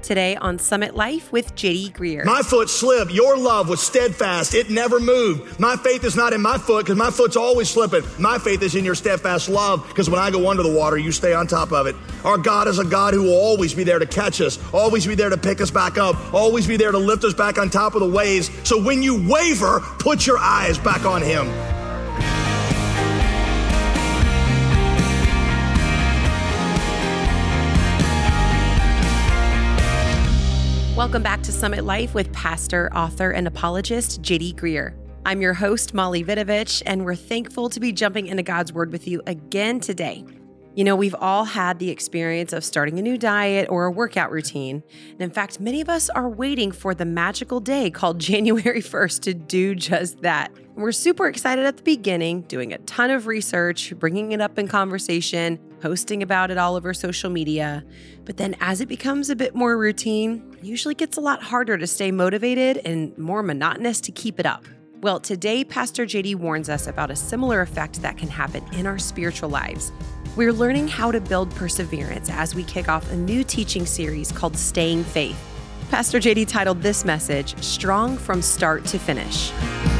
today on Summit Life with JD Greear. My foot slipped. Your love was steadfast. It never moved. My faith is not in my foot because my foot's always slipping. My faith is in your steadfast love because when I go under the water, you stay on top of it. Our God is a God who will always be there to catch us, always be there to pick us back up, always be there to lift us back on top of the waves. So when you waver, put your eyes back on Him. Welcome back to Summit Life with pastor, author, and apologist JD Greear. I'm your host, Molly Vidovich, and we're thankful to be jumping into God's Word with you again today. You know, we've all had the experience of starting a new diet or a workout routine. And in fact, many of us are waiting for the magical day called January 1st to do just that. And we're super excited at the beginning, doing a ton of research, bringing it up in conversation, posting about it all over social media. But then as it becomes a bit more routine, it usually gets a lot harder to stay motivated and more monotonous to keep it up. Well, today, Pastor JD warns us about a similar effect that can happen in our spiritual lives. We're learning how to build perseverance as we kick off a new teaching series called Staying Faith. Pastor JD titled this message, Strong from Start to Finish.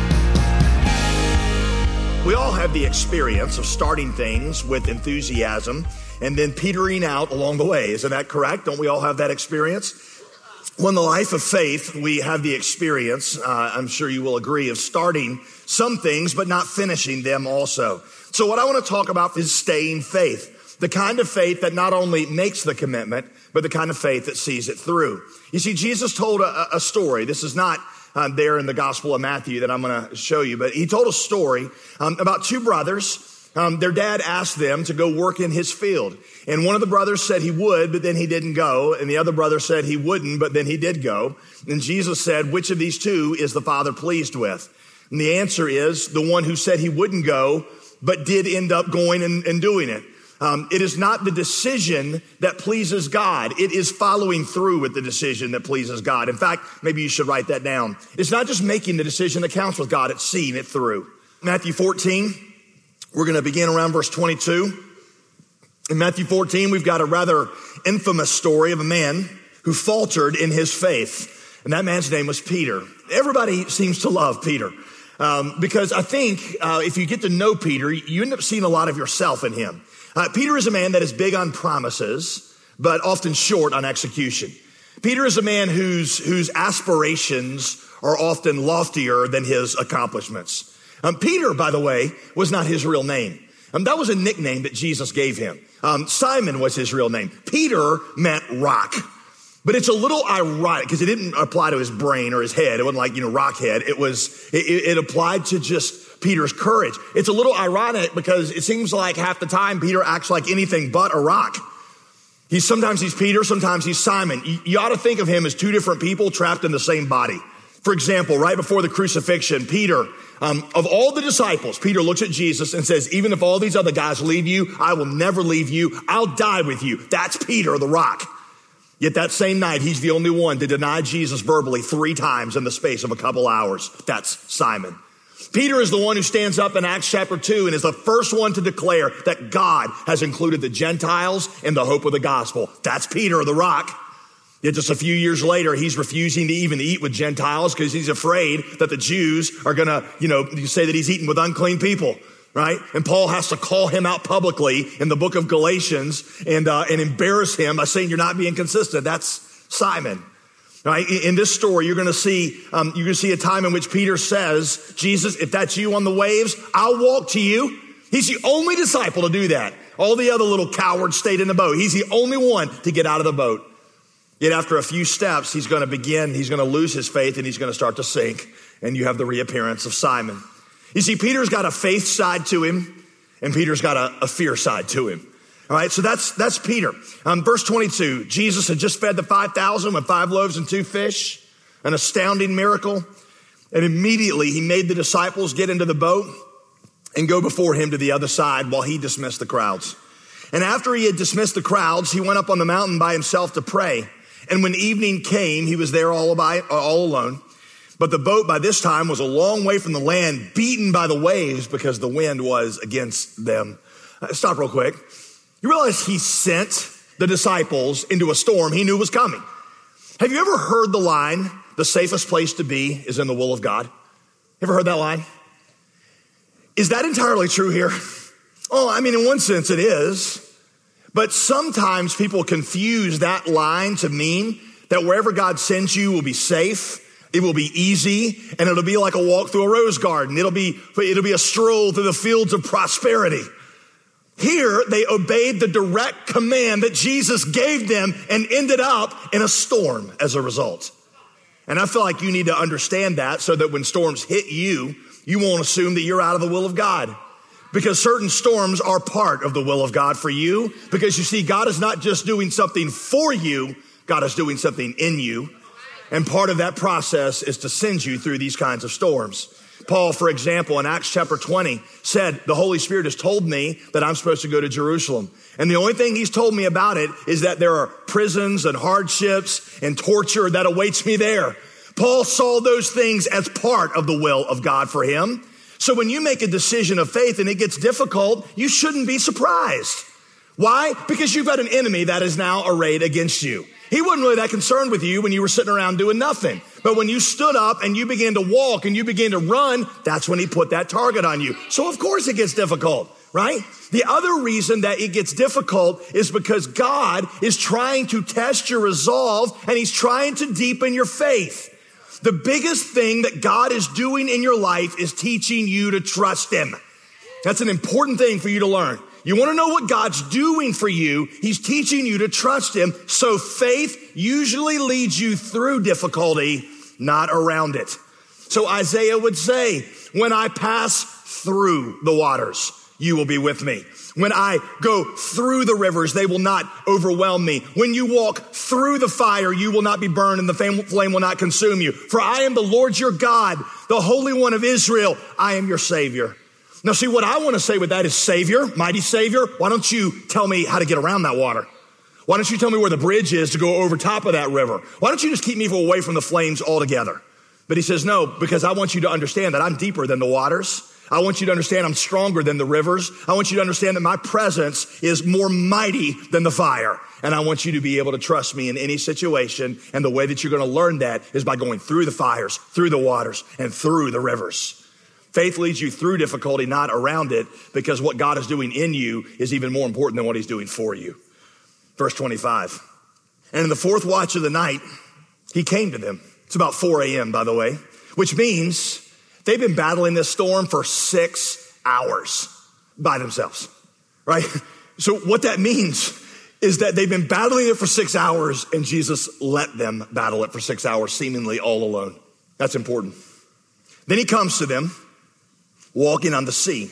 We all have the experience of starting things with enthusiasm and then petering out along the way. Isn't that correct? Don't we all have that experience? Well, in the life of faith, we have the experience, I'm sure you will agree, of starting some things but not finishing them also. So what I want to talk about is staying faith, the kind of faith that not only makes the commitment, but the kind of faith that sees it through. You see, Jesus told a story. This is not there in the Gospel of Matthew that I'm going to show you, but he told a story about two brothers. Their dad asked them to go work in his field. And one of the brothers said he would, but then he didn't go. And the other brother said he wouldn't, but then he did go. And Jesus said, which of these two is the Father pleased with? And the answer is the one who said he wouldn't go, but did end up going and doing it. It is not the decision that pleases God. It is following through with the decision that pleases God. In fact, maybe you should write that down. It's not just making the decision that counts with God. It's seeing it through. Matthew 14, we're going to begin around verse 22. In Matthew 14, we've got a rather infamous story of a man who faltered in his faith. And that man's name was Peter. Everybody seems to love Peter. Because I think if you get to know Peter, you end up seeing a lot of yourself in him. Peter is a man that is big on promises, but often short on execution. Peter is a man whose aspirations are often loftier than his accomplishments. Peter, by the way, was not his real name. That was a nickname that Jesus gave him. Simon was his real name. Peter meant rock. But it's a little ironic because it didn't apply to his brain or his head. It wasn't like, rockhead. It applied to just Peter's courage. It's a little ironic because it seems like half the time Peter acts like anything but a rock. Sometimes he's Peter, sometimes he's Simon. You ought to think of him as two different people trapped in the same body. For example, right before the crucifixion, Peter, of all the disciples, Peter looks at Jesus and says, even if all these other guys leave you, I will never leave you. I'll die with you. That's Peter, the rock. Yet that same night, he's the only one to deny Jesus verbally 3 times in the space of a couple hours. That's Simon. Peter is the one who stands up in Acts chapter 2 and is the first one to declare that God has included the Gentiles in the hope of the gospel. That's Peter, the rock. Yet just a few years later, he's refusing to even eat with Gentiles because he's afraid that the Jews are going to, say that he's eating with unclean people. Right? And Paul has to call him out publicly in the book of Galatians and embarrass him by saying you're not being consistent. That's Simon. Right? In this story, you're going to see a time in which Peter says, Jesus, if that's you on the waves, I'll walk to you. He's the only disciple to do that. All the other little cowards stayed in the boat. He's the only one to get out of the boat. Yet after a few steps, he's going to lose his faith and he's going to start to sink. And you have the reappearance of Simon. You see, Peter's got a faith side to him, and Peter's got a fear side to him. All right, so that's Peter. Verse 22, Jesus had just fed the 5,000 with 5 loaves and 2 fish, an astounding miracle. And immediately he made the disciples get into the boat and go before him to the other side while he dismissed the crowds. And after he had dismissed the crowds, he went up on the mountain by himself to pray. And when evening came, he was there all alone. But the boat by this time was a long way from the land, beaten by the waves because the wind was against them. Stop real quick. You realize he sent the disciples into a storm he knew was coming. Have you ever heard the line, the safest place to be is in the will of God? Ever heard that line? Is that entirely true here? Oh, I mean, in one sense it is. But sometimes people confuse that line to mean that wherever God sends you will be safe, it will be easy, and it'll be like a walk through a rose garden. It'll be a stroll through the fields of prosperity. Here, they obeyed the direct command that Jesus gave them and ended up in a storm as a result. And I feel like you need to understand that so that when storms hit you, you won't assume that you're out of the will of God. Because certain storms are part of the will of God for you. Because you see, God is not just doing something for you, God is doing something in you. And part of that process is to send you through these kinds of storms. Paul, for example, in Acts chapter 20 said, the Holy Spirit has told me that I'm supposed to go to Jerusalem. And the only thing he's told me about it is that there are prisons and hardships and torture that awaits me there. Paul saw those things as part of the will of God for him. So when you make a decision of faith and it gets difficult, you shouldn't be surprised. Why? Because you've got an enemy that is now arrayed against you. He wasn't really that concerned with you when you were sitting around doing nothing. But when you stood up and you began to walk and you began to run, that's when he put that target on you. So of course it gets difficult, right? The other reason that it gets difficult is because God is trying to test your resolve and he's trying to deepen your faith. The biggest thing that God is doing in your life is teaching you to trust him. That's an important thing for you to learn. You want to know what God's doing for you? He's teaching you to trust him. So faith usually leads you through difficulty, not around it. So Isaiah would say, when I pass through the waters, you will be with me. When I go through the rivers, they will not overwhelm me. When you walk through the fire, you will not be burned and the flame will not consume you. For I am the Lord your God, the Holy One of Israel. I am your Savior. Now see, what I want to say with that is Savior, mighty Savior. Why don't you tell me how to get around that water? Why don't you tell me where the bridge is to go over top of that river? Why don't you just keep me away from the flames altogether? But he says, no, because I want you to understand that I'm deeper than the waters. I want you to understand I'm stronger than the rivers. I want you to understand that my presence is more mighty than the fire. And I want you to be able to trust me in any situation. And the way that you're going to learn that is by going through the fires, through the waters, and through the rivers. Faith leads you through difficulty, not around it, because what God is doing in you is even more important than what he's doing for you. Verse 25. And in the fourth watch of the night, he came to them. It's about 4 a.m., by the way, which means they've been battling this storm for 6 hours by themselves, right? So what that means is that they've been battling it for 6 hours and Jesus let them battle it for 6 hours, seemingly all alone. That's important. Then he comes to them walking on the sea.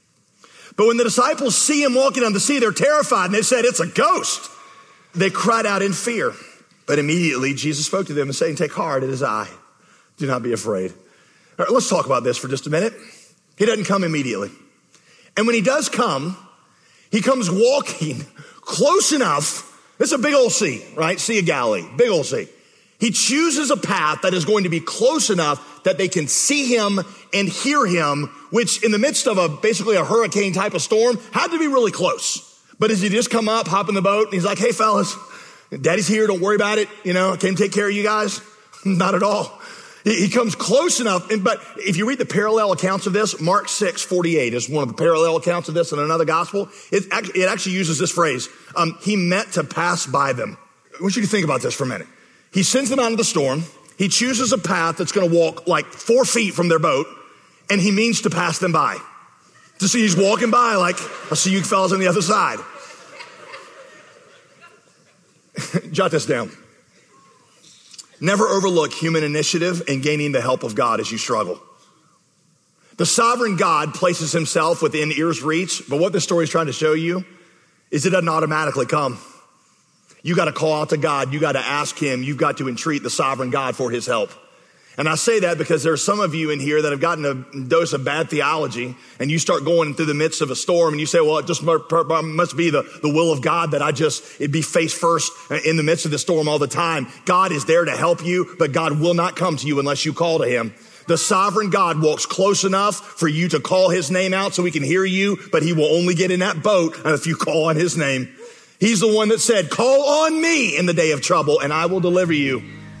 But when the disciples see him walking on the sea, they're terrified and they said, it's a ghost. They cried out in fear. But immediately Jesus spoke to them and saying, take heart, it is I. Do not be afraid. All right, let's talk about this for just a minute. He doesn't come immediately. And when he does come, he comes walking close enough. It's a big old sea, right? Sea of Galilee, big old sea. He chooses a path that is going to be close enough that they can see him and hear him, which in the midst of basically a hurricane type of storm had to be really close. But as he just come up, hop in the boat, and he's like, hey fellas, daddy's here, don't worry about it. I came to take care of you guys. Not at all. He comes close enough, but if you read the parallel accounts of this, Mark 6:48 is one of the parallel accounts of this in another gospel. It actually uses this phrase, he meant to pass by them. I want you to think about this for a minute. He sends them out of the storm. He chooses a path that's going to walk like 4 feet from their boat, and he means to pass them by. To see he's walking by like, I'll see you fellas on the other side. Jot this down. Never overlook human initiative and gaining the help of God as you struggle. The sovereign God places himself within ear's reach, but what this story is trying to show you is it doesn't automatically come. You got to call out to God. You got to ask him. You've got to entreat the sovereign God for his help. And I say that because there's some of you in here that have gotten a dose of bad theology, and you start going through the midst of a storm and you say, well, it just must be the will of God that it'd be face first in the midst of the storm all the time. God is there to help you, but God will not come to you unless you call to him. The sovereign God walks close enough for you to call his name out so he can hear you, but he will only get in that boat if you call on his name. He's the one that said, call on me in the day of trouble and I will deliver you.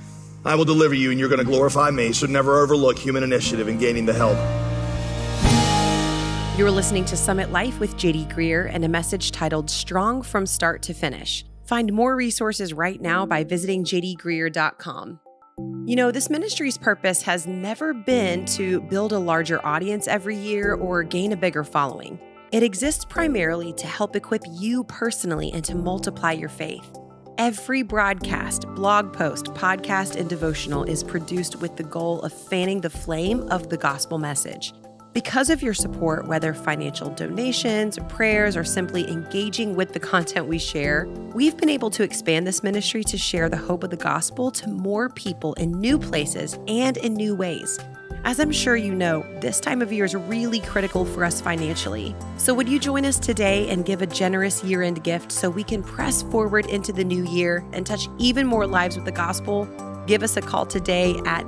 I will deliver you and you're going to glorify me. So never overlook human initiative in gaining the help. You're listening to Summit Life with J.D. Greear and a message titled Strong from Start to Finish. Find more resources right now by visiting jdgreear.com. You know, this ministry's purpose has never been to build a larger audience every year or gain a bigger following. It exists primarily to help equip you personally and to multiply your faith. Every broadcast, blog post, podcast, and devotional is produced with the goal of fanning the flame of the gospel message. Because of your support, whether financial donations, prayers, or simply engaging with the content we share, we've been able to expand this ministry to share the hope of the gospel to more people in new places and in new ways. As I'm sure you know, this time of year is really critical for us financially. So would you join us today and give a generous year-end gift so we can press forward into the new year and touch even more lives with the gospel? Give us a call today at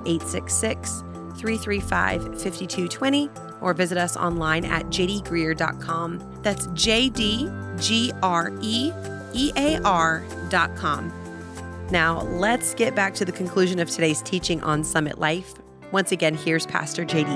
866-335-5220 or visit us online at jdgreear.com. That's jdgreear.com. Now, let's get back to the conclusion of today's teaching on Summit Life. Once again, here's Pastor JD.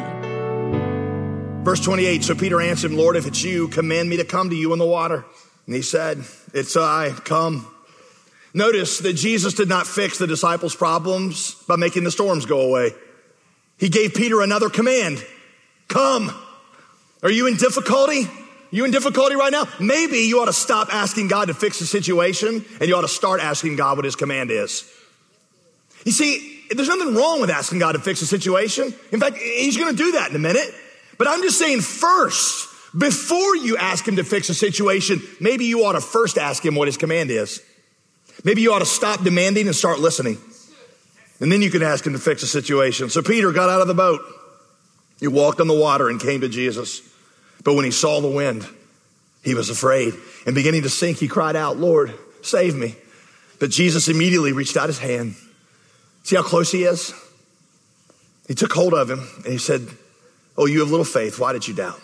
Verse 28, so Peter answered him, Lord, if it's you, command me to come to you in the water. And he said, it's I, come. Notice that Jesus did not fix the disciples' problems by making the storms go away. He gave Peter another command, come. Are you in difficulty? You in difficulty right now? Maybe you ought to stop asking God to fix the situation and you ought to start asking God what his command is. You see, there's nothing wrong with asking God to fix a situation. In fact, he's going to do that in a minute. But I'm just saying first, before you ask him to fix a situation, maybe you ought to first ask him what his command is. Maybe you ought to stop demanding and start listening. And then you can ask him to fix a situation. So Peter got out of the boat. He walked on the water and came to Jesus. But when he saw the wind, he was afraid. And beginning to sink, he cried out, Lord, save me. But Jesus immediately reached out his hand. See how close he is? He took hold of him and he said, oh, you have little faith. Why did you doubt?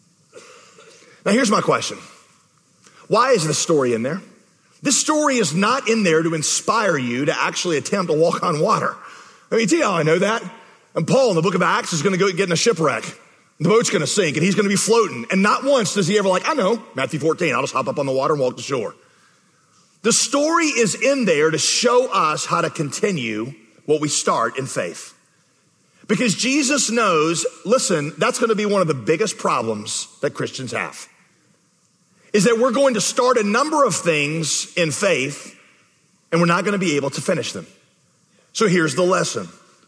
Now here's my question. Why is this story in there? This story is not in there to inspire you to actually attempt to walk on water. I mean, tell you how I know that. And Paul in the book of Acts is going to go get in a shipwreck. The boat's going to sink and he's going to be floating. And not once does he ever I know, Matthew 14, I'll just hop up on the water and walk to shore. The story is in there to show us how to continue what we start in faith. Because Jesus knows, listen, that's going to be one of the biggest problems that Christians have. Is that we're going to start a number of things in faith and we're not going to be able to finish them. So here's the lesson.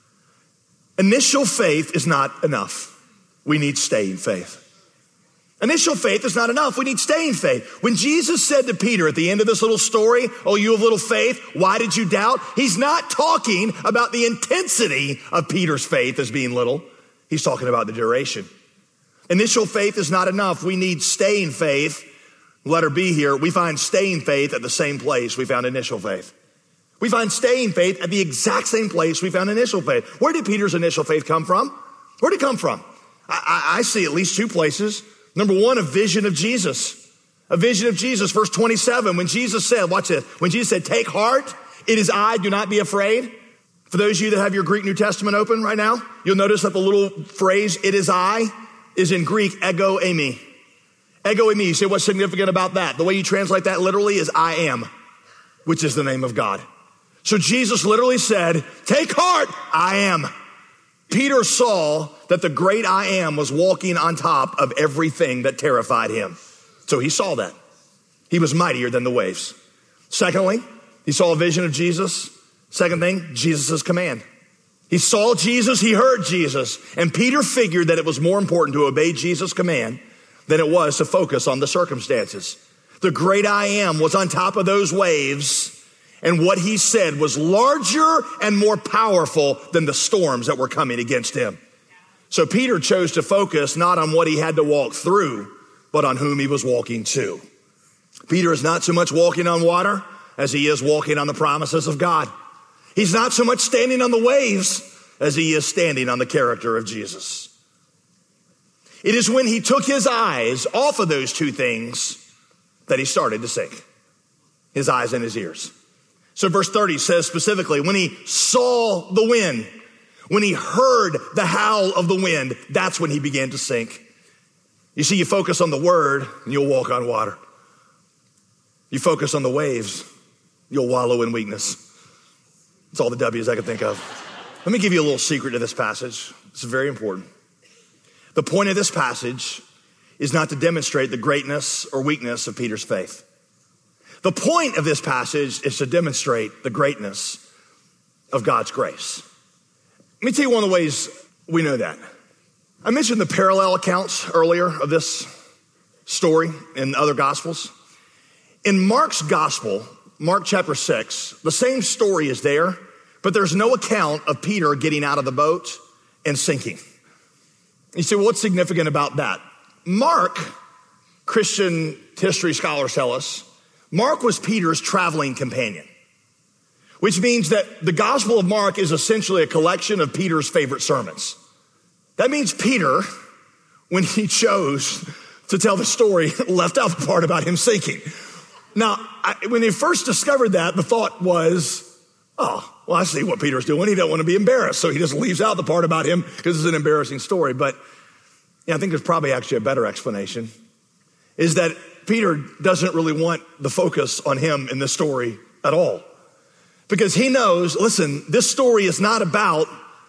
Initial faith is not enough. We need staying faith. Initial faith is not enough. We need staying faith. When Jesus said to Peter at the end of this little story, oh, you have little faith, why did you doubt? He's not talking about the intensity of Peter's faith as being little. He's talking about the duration. Initial faith is not enough. We need staying faith. Letter B here, we find staying faith at the same place we found initial faith. We find staying faith at the exact same place we found initial faith. Where did Peter's initial faith come from? Where did it come from? I see at least two places. Number one, a vision of Jesus. A vision of Jesus, verse 27, when Jesus said, watch this, when Jesus said, take heart, it is I, do not be afraid. For those of you that have your Greek New Testament open right now, you'll notice that the little phrase, it is I, is in Greek, ego eimi. Ego eimi, you say what's significant about that? The way you translate that literally is I am, which is the name of God. So Jesus literally said, take heart, I am. Peter saw that the great I am was walking on top of everything that terrified him. So he saw that. He was mightier than the waves. Secondly, he saw a vision of Jesus. Second thing, Jesus' command. He saw Jesus, he heard Jesus, and Peter figured that it was more important to obey Jesus' command than it was to focus on the circumstances. The great I am was on top of those waves, and what he said was larger and more powerful than the storms that were coming against him. So Peter chose to focus not on what he had to walk through, but on whom he was walking to. Peter is not so much walking on water as he is walking on the promises of God. He's not so much standing on the waves as he is standing on the character of Jesus. It is when he took his eyes off of those two things that he started to sink. His eyes and his ears. So verse 30 says specifically, when he saw the wind, when he heard the howl of the wind, that's when he began to sink. You see, you focus on the word and you'll walk on water. You focus on the waves, you'll wallow in weakness. That's all the W's I can think of. Let me give you a little secret to this passage. It's very important. The point of this passage is not to demonstrate the greatness or weakness of Peter's faith. The point of this passage is to demonstrate the greatness of God's grace. Let me tell you one of the ways we know that. I mentioned the parallel accounts earlier of this story in other gospels. In Mark's gospel, Mark chapter 6, the same story is there, but there's no account of Peter getting out of the boat and sinking. You say, well, what's significant about that? Mark, Christian history scholars tell us, Mark was Peter's traveling companion, which means that the Gospel of Mark is essentially a collection of Peter's favorite sermons. That means Peter, when he chose to tell the story, left out the part about him sinking. Now, when he first discovered that, the thought was, oh, well, I see what Peter's doing. He doesn't want to be embarrassed, so he just leaves out the part about him because it's an embarrassing story. But I think there's probably actually a better explanation, is that Peter doesn't really want the focus on him in this story at all. Because he knows, listen, this story is not about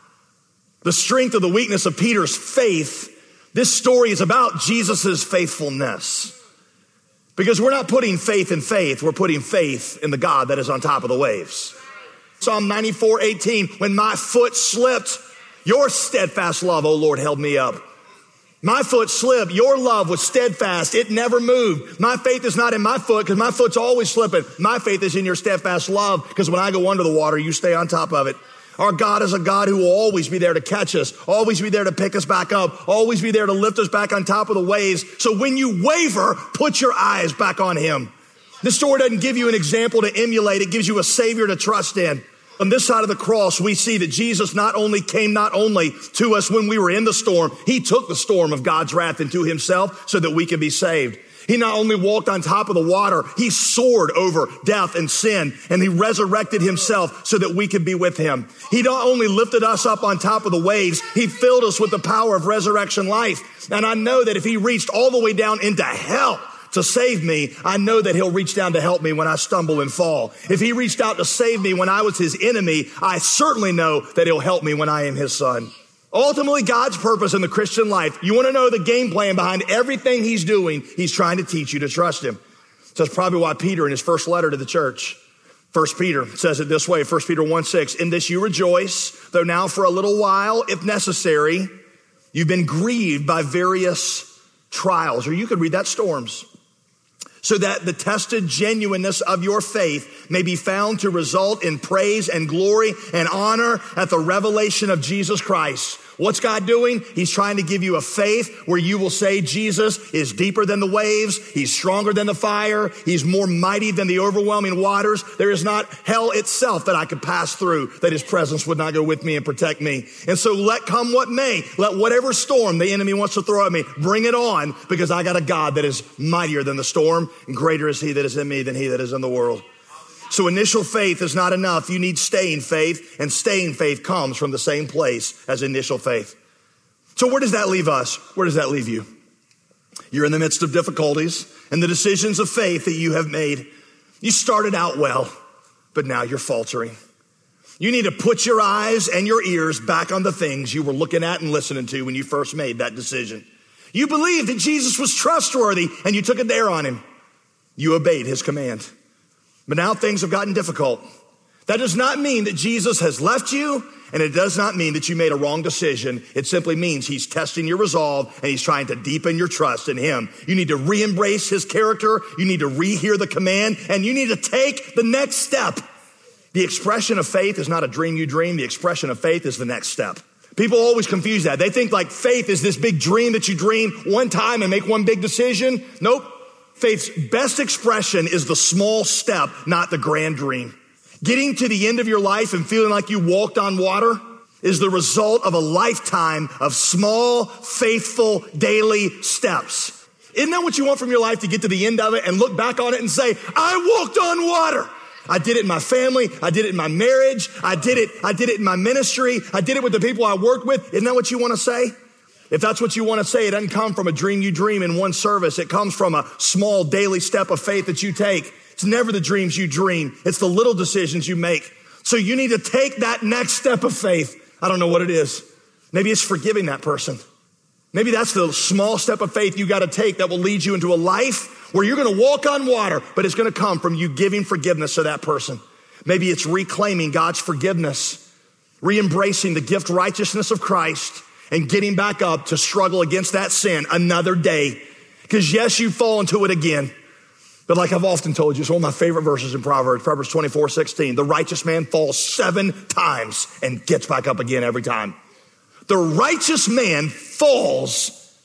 the strength or the weakness of Peter's faith. This story is about Jesus's faithfulness. Because we're not putting faith in faith, we're putting faith in the God that is on top of the waves. Psalm 94:18, when my foot slipped, your steadfast love, O Lord, held me up. My foot slipped. Your love was steadfast. It never moved. My faith is not in my foot because my foot's always slipping. My faith is in your steadfast love because when I go under the water, you stay on top of it. Our God is a God who will always be there to catch us, always be there to pick us back up, always be there to lift us back on top of the waves. So when you waver, put your eyes back on him. This story doesn't give you an example to emulate. It gives you a savior to trust in. On this side of the cross, we see that Jesus not only came to us when we were in the storm, he took the storm of God's wrath into himself so that we could be saved. He not only walked on top of the water, he soared over death and sin, and he resurrected himself so that we could be with him. He not only lifted us up on top of the waves, he filled us with the power of resurrection life. And I know that if he reached all the way down into hell to save me, I know that he'll reach down to help me when I stumble and fall. If he reached out to save me when I was his enemy, I certainly know that he'll help me when I am his son. Ultimately, God's purpose in the Christian life, you want to know the game plan behind everything he's doing, he's trying to teach you to trust him. So that's probably why Peter in his first letter to the church, 1 Peter says it this way, 1 Peter 1:6, in this you rejoice, though now for a little while, if necessary, you've been grieved by various trials, or you could read that storms, so that the tested genuineness of your faith may be found to result in praise and glory and honor at the revelation of Jesus Christ. What's God doing? He's trying to give you a faith where you will say Jesus is deeper than the waves. He's stronger than the fire. He's more mighty than the overwhelming waters. There is not hell itself that I could pass through that his presence would not go with me and protect me. And so let come what may, let whatever storm the enemy wants to throw at me, bring it on, because I got a God that is mightier than the storm, and greater is he that is in me than he that is in the world. So initial faith is not enough. You need staying faith, and staying faith comes from the same place as initial faith. So where does that leave us? Where does that leave you? You're in the midst of difficulties and the decisions of faith that you have made. You started out well, but now you're faltering. You need to put your eyes and your ears back on the things you were looking at and listening to when you first made that decision. You believed that Jesus was trustworthy and you took a dare on him. You obeyed his command. But now things have gotten difficult. That does not mean that Jesus has left you, and it does not mean that you made a wrong decision. It simply means he's testing your resolve and he's trying to deepen your trust in him. You need to re-embrace his character. You need to re-hear the command, and you need to take the next step. The expression of faith is not a dream you dream. The expression of faith is the next step. People always confuse that. They think like faith is this big dream that you dream one time and make one big decision. Nope. Faith's best expression is the small step, not the grand dream. Getting to the end of your life and feeling like you walked on water is the result of a lifetime of small, faithful, daily steps. Isn't that what you want from your life, to get to the end of it and look back on it and say, I walked on water. I did it in my family. I did it in my marriage. I did it in my ministry. I did it with the people I work with. Isn't that what you want to say? If that's what you want to say, it doesn't come from a dream you dream in one service. It comes from a small daily step of faith that you take. It's never the dreams you dream. It's the little decisions you make. So you need to take that next step of faith. I don't know what it is. Maybe it's forgiving that person. Maybe that's the small step of faith you got to take that will lead you into a life where you're going to walk on water, but it's going to come from you giving forgiveness to that person. Maybe it's reclaiming God's forgiveness, re-embracing the gift righteousness of Christ, and getting back up to struggle against that sin another day. Because yes, you fall into it again. But like I've often told you, it's one of my favorite verses in Proverbs 24:16. The righteous man falls 7 times and gets back up again every time. The righteous man falls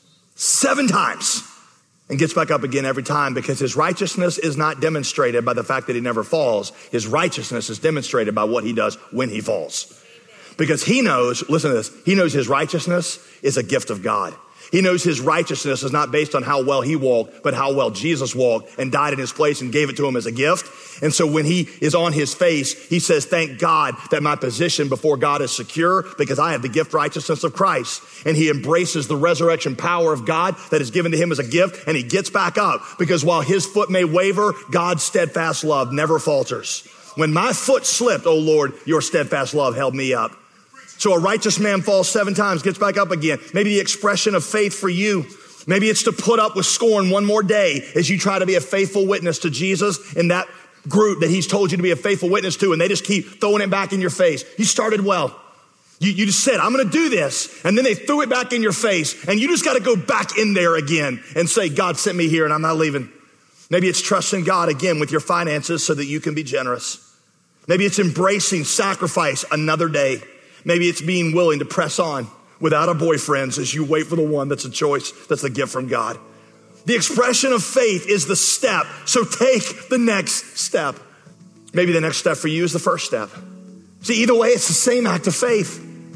7 times and gets back up again every time, because his righteousness is not demonstrated by the fact that he never falls. His righteousness is demonstrated by what he does when he falls. Because he knows, listen to this, he knows his righteousness is a gift of God. He knows his righteousness is not based on how well he walked, but how well Jesus walked and died in his place and gave it to him as a gift. And so when he is on his face, he says, thank God that my position before God is secure because I have the gift righteousness of Christ. And he embraces the resurrection power of God that is given to him as a gift, and he gets back up because while his foot may waver, God's steadfast love never falters. When my foot slipped, oh Lord, your steadfast love held me up. So a righteous man falls 7 times, gets back up again. Maybe the expression of faith for you, maybe it's to put up with scorn one more day as you try to be a faithful witness to Jesus in that group that he's told you to be a faithful witness to, and they just keep throwing it back in your face. You started well. You just said, I'm going to do this. And then they threw it back in your face, and you just got to go back in there again and say, God sent me here and I'm not leaving. Maybe it's trusting God again with your finances so that you can be generous. Maybe it's embracing sacrifice another day. Maybe it's being willing to press on without a boyfriend as you wait for the one that's a choice, that's a gift from God. The expression of faith is the step. So take the next step. Maybe the next step for you is the first step. See, either way, it's the same act of faith.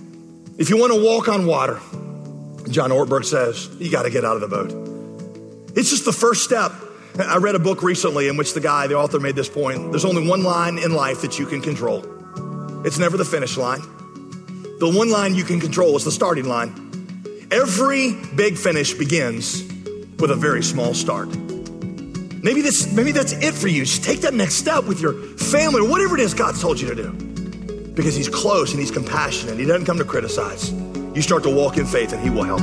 If you want to walk on water, John Ortberg says, you got to get out of the boat. It's just the first step. I read a book recently in which the author made this point. There's only one line in life that you can control. It's never the finish line. The one line you can control is the starting line. Every big finish begins with a very small start. Maybe that's it for you. Just take that next step with your family or whatever it is God's told you to do. Because he's close and he's compassionate. He doesn't come to criticize. You start to walk in faith and he will help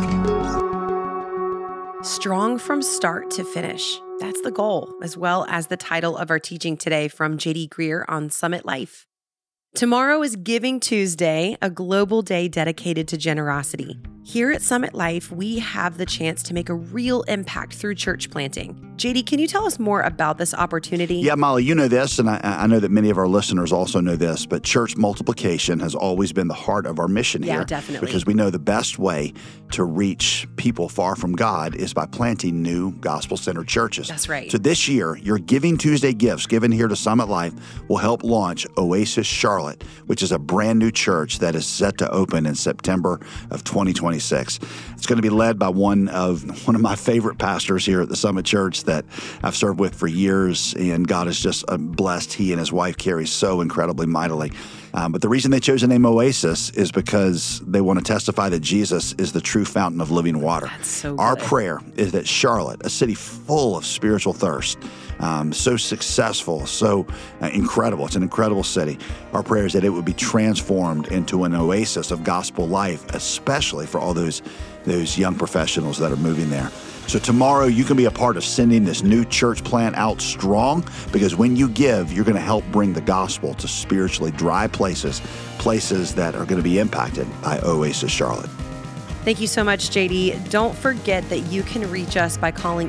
you. Strong from start to finish. That's the goal, as well as the title of our teaching today from J.D. Greear on Summit Life. Tomorrow is Giving Tuesday, a global day dedicated to generosity. Here at Summit Life, we have the chance to make a real impact through church planting. JD, can you tell us more about this opportunity? Yeah, Molly, you know this, and I know that many of our listeners also know this, but church multiplication has always been the heart of our mission here. Yeah, definitely. Because we know the best way to reach people far from God is by planting new gospel-centered churches. That's right. So this year, your Giving Tuesday gifts given here to Summit Life will help launch Oasis Charlotte, which is a brand new church that is set to open in September of 2026. It's going to be led by one of my favorite pastors here at the Summit Church that I've served with for years, and God has just blessed he and his wife Carrie so incredibly mightily. But the reason they chose the name Oasis is because they want to testify that Jesus is the true fountain of living water. That's so good. Our prayer is that Charlotte, a city full of spiritual thirst, so successful, so incredible. It's an incredible city. Our prayer is that it would be transformed into an oasis of gospel life, especially for all those young professionals that are moving there. So tomorrow you can be a part of sending this new church plant out strong, because when you give, you're going to help bring the gospel to spiritually dry places that are going to be impacted by Oasis Charlotte. Thank you so much, JD. Don't forget that you can reach us by calling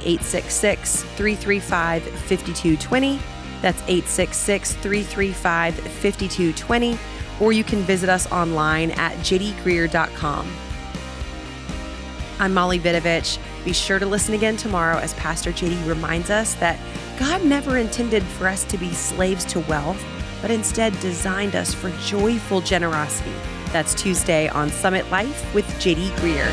866-335-5220. That's 866-335-5220. Or you can visit us online at jdgreear.com. I'm Molly Vidovich. Be sure to listen again tomorrow as Pastor JD reminds us that God never intended for us to be slaves to wealth, but instead designed us for joyful generosity. That's Tuesday on Summit Life with J.D. Greear.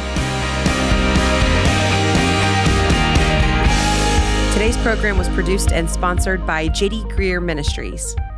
Today's program was produced and sponsored by J.D. Greear Ministries.